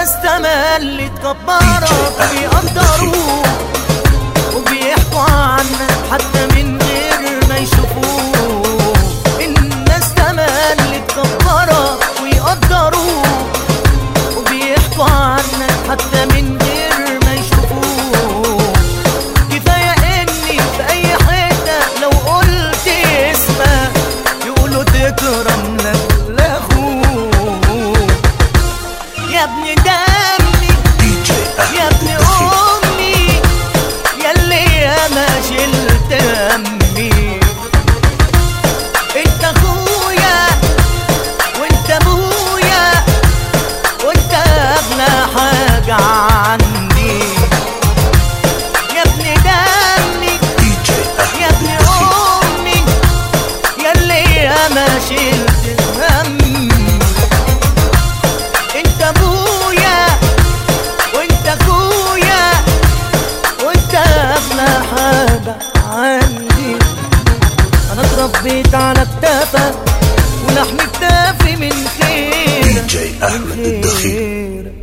الناس تملي تكبرك وبيقدروك وبيحكوا عنك حتى من غير ما يشوفوك. الناس تملي تكبرك ويقدروك وبيحكوا عنك حتى من غير ما يشوفوك. كفاية اني في اي حتة لو قلت اسمك يقولوا تكرم لك لاخوك. يا ابن دمي يا ابن امي ياللي انا شلت همي. انت اخويا وانت ابويا وانت اغلى حاجة عندي. يا ابن دمي يا ابن امي ياللي انا شلت همي. انت ابويا وانت اخويا وانت اغلى حاجة عندي. انا اتربيت على كتافك ولحم كتافي من خيرك. DJ أحمد الدخيل.